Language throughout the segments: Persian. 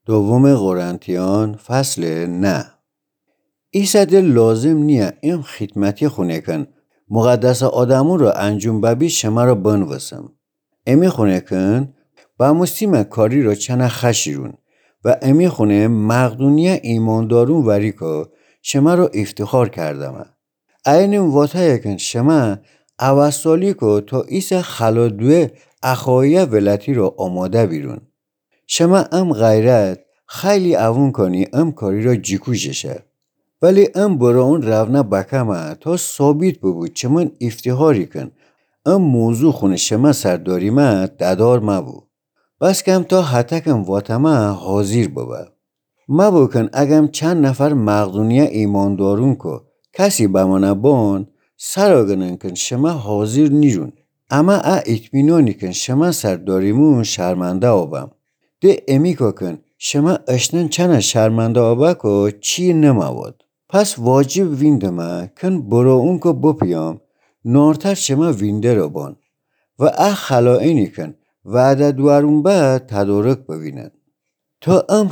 دوم قرنتیان فصل نه. ایسا ده لازم نیه ام خدمتی خونه کن مقدس آدمون رو انجام ببی شما رو بنوسم. امی خونه کن با مسلم کاری رو چنه خشیرون و امی خونه مقدونیه ایماندارون وری که شما رو افتخار کردم. این واته یکن شما اوستالی که تا ایسا خلادوه اخوایه ولتی رو آماده بیرون. شما ام غیرت خیلی اوون کنی ام کاری را جیکوششه ولی ام برا اون رونه بکمه تا ثابت ببود چه من افتخاری کن ام موضوع خونه شما سرداریمه ددار مبو بس کم تا حتی کم واتمه حاضر ببه مبو کن اگم چند نفر مقدونیه ایماندارون که کسی بمانه بان سراغنن کن شما حاضر نیرون اما اطمینانی کن شما سرداریمون شرمنده آبم ده امی که کن شما اشنن چنه شرمنده آبه که چی نمواد پس واجب ویندمه کن برا اون که بپیام نارتر شما وینده رو بان و خلاینی کن وعده دوارون به تدارک ببینن تا ام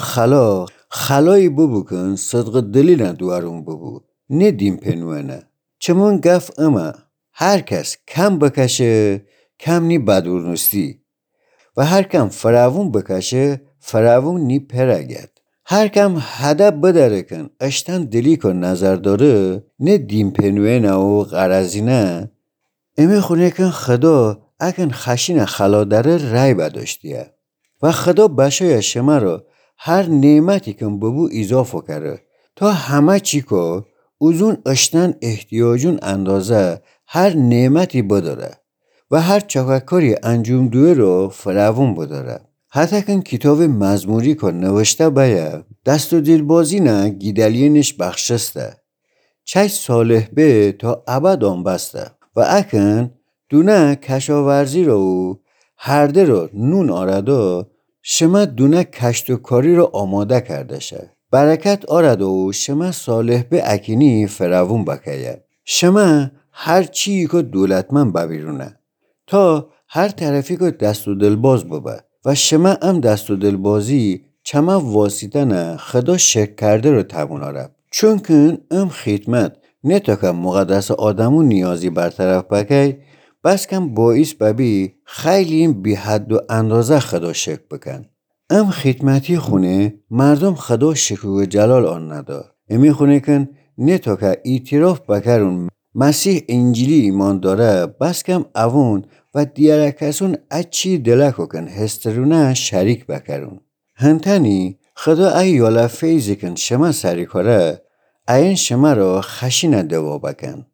خلایی ببو کن صدق دلی ندوارون ببو نه دیم پنوه نه چمون گف اما هر کس کم بکشه کم نی بدورنستی و هر کم فراوون بکشه فراوون نی پرگد هر کم هدف بدره کن اشتن دلی کن نظر داره نه دیم پنوه نه و غرزی نه امی خونه کن خدا اکن خشین خلا داره رای بداشتیه و خدا بشای شما رو هر نعمتی کن ببو اضافه کرده تا همه چی که اوزون اشتن احتیاجون اندازه هر نعمتی بداره و هر چاککاری انجام دوه رو فراوون بداره حتی کن کتاب مزموری کن نوشته باید دست و دلبازی نه گیدلینش بخشسته چه صالح به تا ابد آن بسته و اکن دونه کشاورزی رو هرده رو نون آرده شما دونه کشت و کاری رو آماده کرده شه برکت آرده و شما صالح به اکینی فراوون بکیه شما هر چی که دولتمن ببیرونه تا هر طرفی که دست و دلباز ببه و شما ام دست و دلبازی چما واسطه نه خدا شک کرده رو تبوناره چون که ام خدمت نه تا که مقدس آدمون نیازی برطرف بکی بس کم باعث ببی خیلی این بی حد و اندازه خدا شک بکن ام خدمتی خونه مردم خدا شکر و جلال آن ندا امی خونه کن نه تا که اعتراف بکرون مسیح انجیلی ایمان داره بس کم اوون و دیاره کسون اچی دلکو کن هسترونه شریک بکرون هنتنی خدا ای یالا فیزی کن شما سری کاره این شما را خشین دوا بکن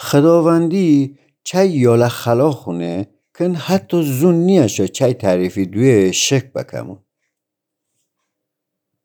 خداوندی چه یالا خلا خونه کن حتی زون نیشو چه تعریفی دوی شک بکمون